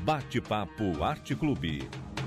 Bate-Papo Arte Clube.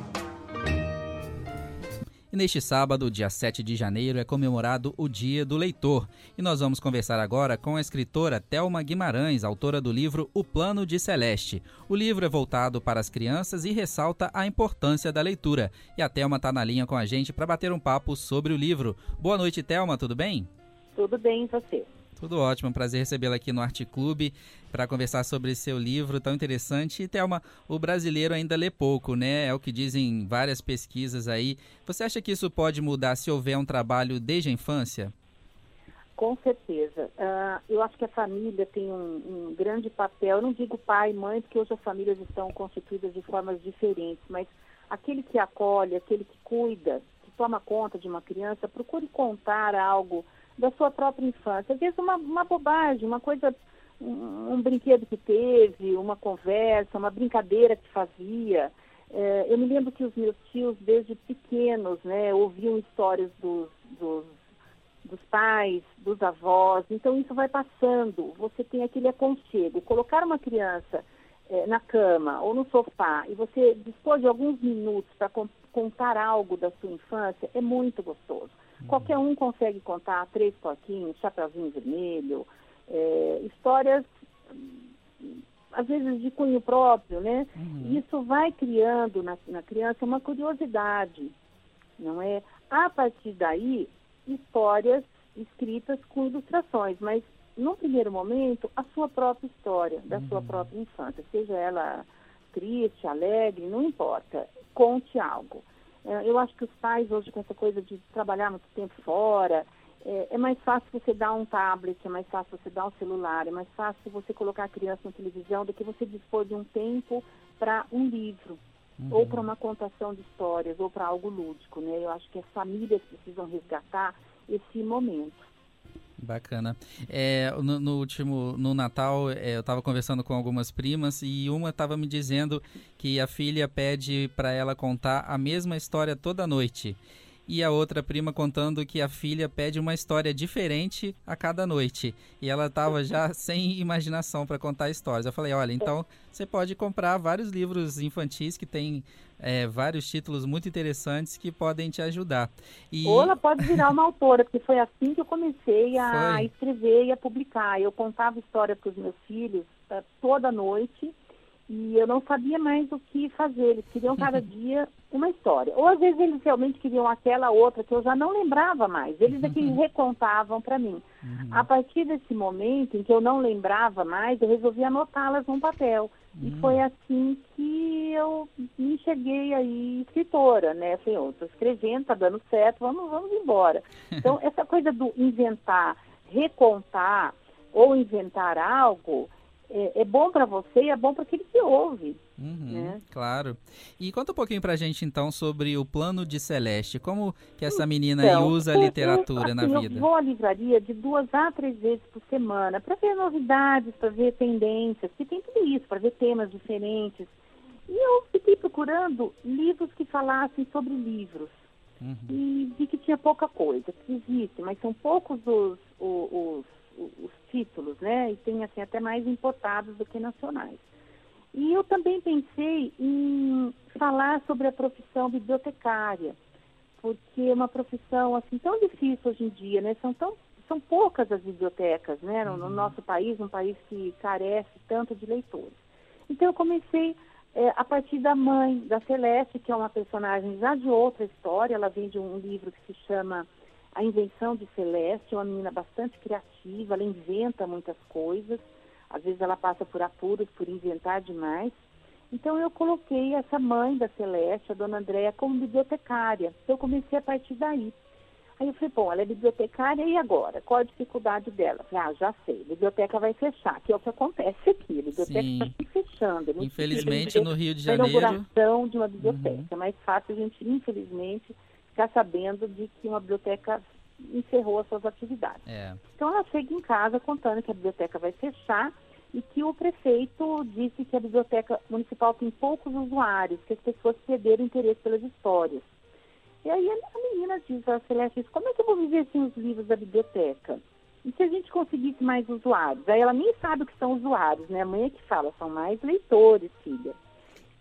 E neste sábado, dia 7 de janeiro, é comemorado o Dia do Leitor. E nós vamos conversar agora com a escritora Thelma Guimarães, autora do livro O Plano de Celeste. O livro é voltado para as crianças e ressalta a importância da leitura. E a Thelma está na linha com a gente para bater um papo sobre o livro. Boa noite, Thelma, tudo bem? Tudo bem, e você? Tudo ótimo, prazer recebê-la aqui no Arte Clube para conversar sobre seu livro tão interessante. E, Thelma, o brasileiro ainda lê pouco, né? É o que dizem várias pesquisas aí. Você acha que isso pode mudar se houver um trabalho desde a infância? Com certeza. Eu acho que a família tem um grande papel. Eu não digo pai e mãe, porque hoje as famílias estão constituídas de formas diferentes, mas aquele que acolhe, aquele que cuida, que toma conta de uma criança, procure contar algo da sua própria infância. Às vezes uma bobagem, uma coisa, um brinquedo que teve, uma conversa, uma brincadeira que fazia. Eu me lembro que os meus tios, desde pequenos, né, ouviam histórias dos pais, dos avós. Então isso vai passando. Você tem aquele aconchego. Colocar uma criança na cama ou no sofá e você dispor de alguns minutos para contar algo da sua infância é muito gostoso. Qualquer um consegue contar 3 porquinhos, Chapeuzinho Vermelho, histórias, às vezes de cunho próprio, né? E isso vai criando na criança uma curiosidade, não é? A partir daí, histórias escritas com ilustrações, mas, no primeiro momento, a sua própria história, da sua própria infância, seja ela triste, alegre, não importa, conte algo. Eu acho que os pais hoje, com essa coisa de trabalhar muito tempo fora, é mais fácil você dar um tablet, é mais fácil você dar um celular, é mais fácil você colocar a criança na televisão do que você dispor de um tempo para um livro, ou para uma contação de histórias, ou para algo lúdico, né? Eu acho que as famílias precisam resgatar esse momento. Bacana. No Natal, eu estava conversando com algumas primas e uma estava me dizendo que a filha pede para ela contar a mesma história toda noite. E a outra prima contando que a filha pede uma história diferente a cada noite. E ela estava já sem imaginação para contar histórias. Eu falei, olha, então você pode comprar vários livros infantis que tem vários títulos muito interessantes que podem te ajudar. Ou ela pode virar uma autora, porque foi assim que eu comecei a escrever e a publicar. Eu contava história para os meus filhos toda noite. E eu não sabia mais o que fazer. Eles queriam cada dia uma história. Ou às vezes eles realmente queriam aquela outra que eu já não lembrava mais. Eles é que recontavam para mim. A partir desse momento em que eu não lembrava mais, eu resolvi anotá-las num papel. E foi assim que eu me enxerguei aí escritora, né? Falei, eu estou escrevendo, está dando certo, vamos embora. Então, essa coisa do inventar, recontar ou inventar algo... É bom para você e é bom para aquele que ouve. Né? Claro. E conta um pouquinho pra gente, então, sobre o Plano de Celeste. Como que essa menina aí usa a literatura na vida? Eu vou à livraria de 2 a 3 vezes por semana para ver novidades, para ver tendências, que tem tudo isso, para ver temas diferentes. E eu fiquei procurando livros que falassem sobre livros. E vi que tinha pouca coisa, que existe, mas são poucos os títulos, né? E tem assim, até mais importados do que nacionais. E eu também pensei em falar sobre a profissão bibliotecária, porque é uma profissão assim tão difícil hoje em dia, né? São poucas as bibliotecas, né? No nosso país, um país que carece tanto de leitores. Então eu comecei a partir da mãe da Celeste, que é uma personagem já de outra história. Ela vem de um livro que se chama A Invenção de Celeste, uma menina bastante criativa, ela inventa muitas coisas, às vezes ela passa por apuros, por inventar demais. Então eu coloquei essa mãe da Celeste, a dona Andréia, como bibliotecária. Então eu comecei a partir daí. Aí eu falei, bom, ela é bibliotecária e agora? Qual a dificuldade dela? Eu falei, já sei, a biblioteca vai fechar, que é o que acontece aqui, a biblioteca está se fechando. Infelizmente no Rio de Janeiro... A inauguração de uma biblioteca, é mais fácil a gente, infelizmente... ficar sabendo de que uma biblioteca encerrou as suas atividades. Então ela chega em casa contando que a biblioteca vai fechar e que o prefeito disse que a biblioteca municipal tem poucos usuários, que as pessoas perderam interesse pelas histórias. E aí a menina diz, a Celeste, como é que eu vou viver sem os livros da biblioteca? E se a gente conseguisse mais usuários? Aí ela nem sabe o que são usuários, né? A mãe é que fala, são mais leitores, filha.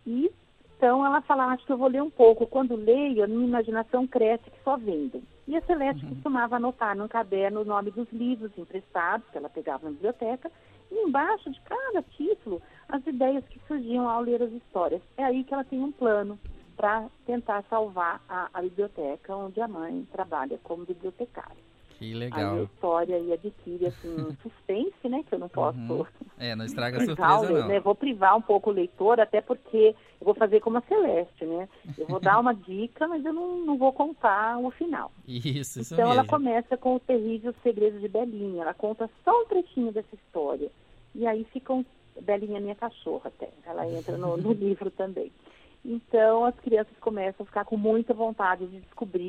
E então ela fala, acho que eu vou ler um pouco. Quando leio, a minha imaginação cresce que só vendo. E a Celeste costumava anotar num caderno o nome dos livros emprestados, que ela pegava na biblioteca, e embaixo de cada título, as ideias que surgiam ao ler as histórias. É aí que ela tem um plano para tentar salvar a biblioteca onde a mãe trabalha como bibliotecária. Que legal. Aí a história aí adquire assim, um suspense, né? Que eu não posso não estraga a privar surpresa, não. né? Vou privar um pouco o leitor, até porque eu vou fazer como a Celeste, né? Eu vou dar uma dica, mas eu não vou contar o final. Isso Então mesmo. ela começa com o terrível segredo de Belinha. Ela conta só um trechinho dessa história. E aí Belinha é minha cachorra até. Ela entra no livro também. Então as crianças começam a ficar com muita vontade de descobrir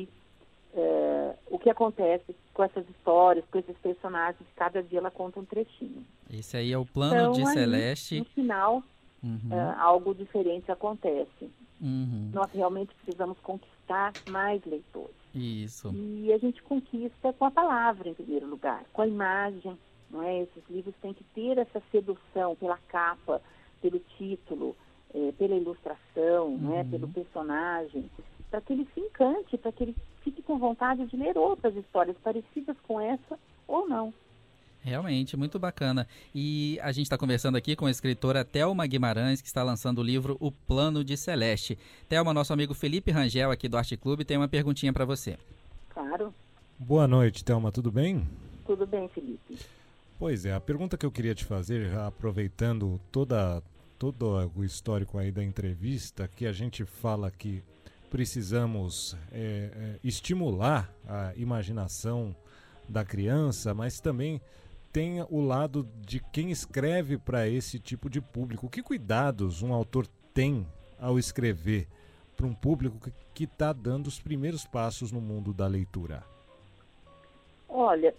o que acontece com essas histórias, com esses personagens. Cada dia ela conta um trechinho. Esse aí é o plano de aí, Celeste. No final, algo diferente acontece. Nós realmente precisamos conquistar mais leitores. Isso. E a gente conquista com a palavra, em primeiro lugar, com a imagem. Não é? Esses livros têm que ter essa sedução pela capa, pelo título, pela ilustração, não é? Pelo personagem, para que ele se encante, para que ele fique com vontade de ler outras histórias parecidas com essa ou não. Realmente, muito bacana. E a gente está conversando aqui com a escritora Thelma Guimarães, que está lançando o livro O Plano de Celeste. Thelma, nosso amigo Felipe Rangel, aqui do Arte Clube, tem uma perguntinha para você. Claro. Boa noite, Thelma, tudo bem? Tudo bem, Felipe. Pois é, a pergunta que eu queria te fazer, já aproveitando todo o histórico aí da entrevista, que a gente fala que precisamos estimular a imaginação da criança, mas também tem o lado de quem escreve para esse tipo de público. Que cuidados um autor tem ao escrever para um público que está dando os primeiros passos no mundo da leitura? Olha,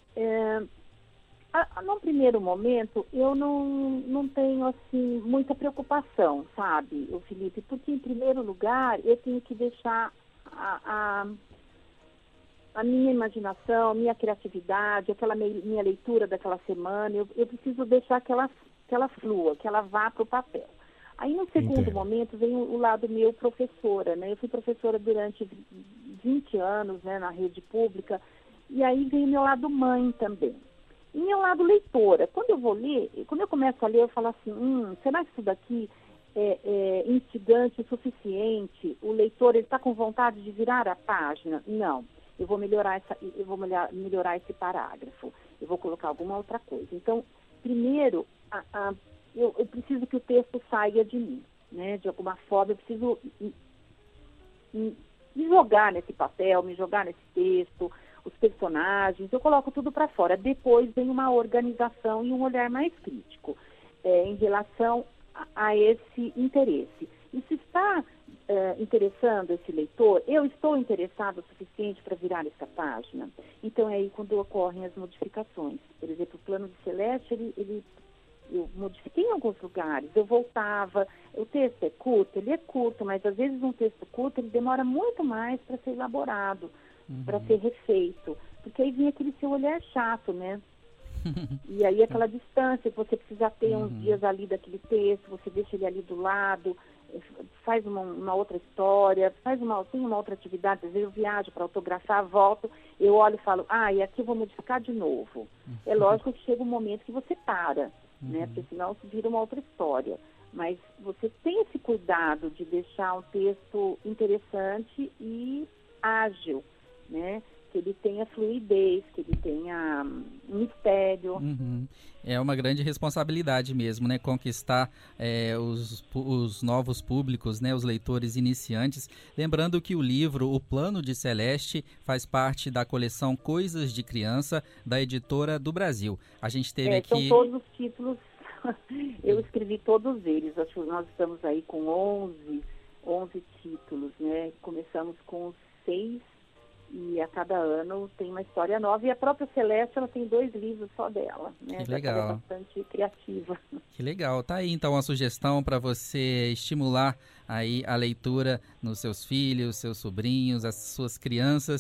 num primeiro momento, eu não tenho, assim, muita preocupação, sabe, o Felipe? Porque, em primeiro lugar, eu tenho que deixar a minha imaginação, a minha criatividade, aquela minha leitura daquela semana, eu preciso deixar que ela flua, que ela vá para o papel. Aí, no segundo momento, vem o lado meu professora, né? Eu fui professora durante 20 anos, né, na rede pública, e aí vem o meu lado mãe também. E meu lado leitora. Quando eu vou ler, quando eu começo a ler, eu falo assim, será que isso daqui é instigante o suficiente? O leitor, ele está com vontade de virar a página? Não. Eu vou melhorar esse parágrafo. Eu vou colocar alguma outra coisa. Então, primeiro, eu preciso que o texto saia de mim, né? De alguma forma, eu preciso me jogar nesse papel, me jogar nesse texto, os personagens, eu coloco tudo para fora. Depois vem uma organização e um olhar mais crítico em relação a esse interesse. Isso está interessando esse leitor? Eu estou interessado o suficiente para virar essa página? Então é aí quando ocorrem as modificações. Por exemplo, o Plano de Celeste, eu modifiquei em alguns lugares, eu voltava, o texto é curto, ele é curto, mas às vezes um texto curto ele demora muito mais para ser elaborado, para ser refeito, porque aí vinha aquele seu olhar chato, né? E aí aquela distância que você precisa ter uns dias ali daquele texto, você deixa ele ali do lado, faz uma outra história, tem uma outra atividade, às vezes eu viajo para autografar, volto, eu olho e falo, e aqui eu vou modificar de novo. É lógico que chega um momento que você para, né? Porque senão se vira uma outra história. Mas você tem esse cuidado de deixar um texto interessante e ágil, né? Que ele tenha fluidez, que ele tenha mistério. É uma grande responsabilidade mesmo, né? Conquistar os novos públicos, né? Os leitores iniciantes. Lembrando que o livro O Plano de Celeste faz parte da coleção Coisas de Criança, da Editora do Brasil. A gente teve aqui... São todos os títulos, eu escrevi todos eles. Acho que nós estamos aí com 11 títulos, né? Começamos com 6. E a cada ano tem uma história nova. E a própria Celeste, ela tem 2 livros só dela, né? Que legal. Ela é bastante criativa. Que legal. Tá aí, então, uma sugestão para você estimular aí a leitura nos seus filhos, seus sobrinhos, as suas crianças.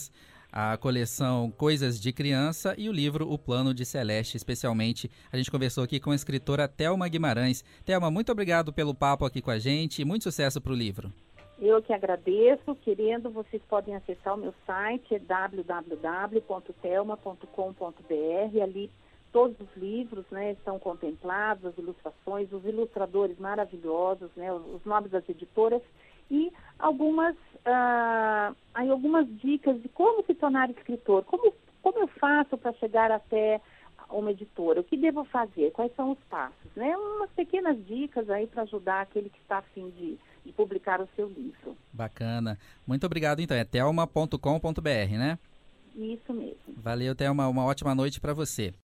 a coleção Coisas de Criança e o livro O Plano de Celeste, especialmente. A gente conversou aqui com a escritora Thelma Guimarães. Thelma, muito obrigado pelo papo aqui com a gente e muito sucesso para o livro. Eu que agradeço. Querendo, vocês podem acessar o meu site, é www.thelma.com.br. Ali todos os livros, né, estão contemplados, as ilustrações, os ilustradores maravilhosos, né, os nomes das editoras e algumas dicas de como se tornar escritor, como eu faço para chegar até uma editora, o que devo fazer, quais são os passos, né? Umas pequenas dicas aí para ajudar aquele que está a fim de publicar o seu livro. Bacana. Muito obrigado, então. É thelma.com.br, né? Isso mesmo. Valeu, Thelma. Uma ótima noite para você.